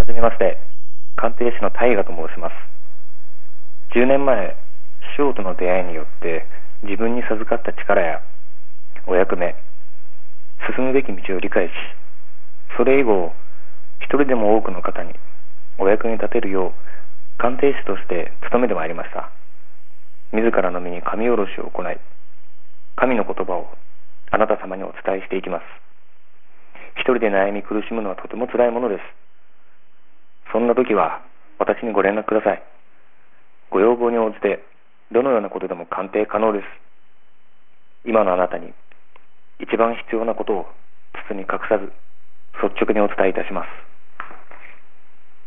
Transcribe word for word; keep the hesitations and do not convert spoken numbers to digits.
じめまして、鑑定士の大河と申します。じゅうねんまえ、師匠との出会いによって自分に授かった力やお役目、進むべき道を理解し、それ以後、一人でも多くの方にお役に立てるよう鑑定士として努めてまいりました。自らの身に神下ろしを行い、神の言葉をあなた様にお伝えしていきます。一人で悩み苦しむのはとても辛いものです。そんな時は私にご連絡ください。ご要望に応じてどのようなことでも鑑定可能です。今のあなたに一番必要なことを包み隠さず率直にお伝えいたします。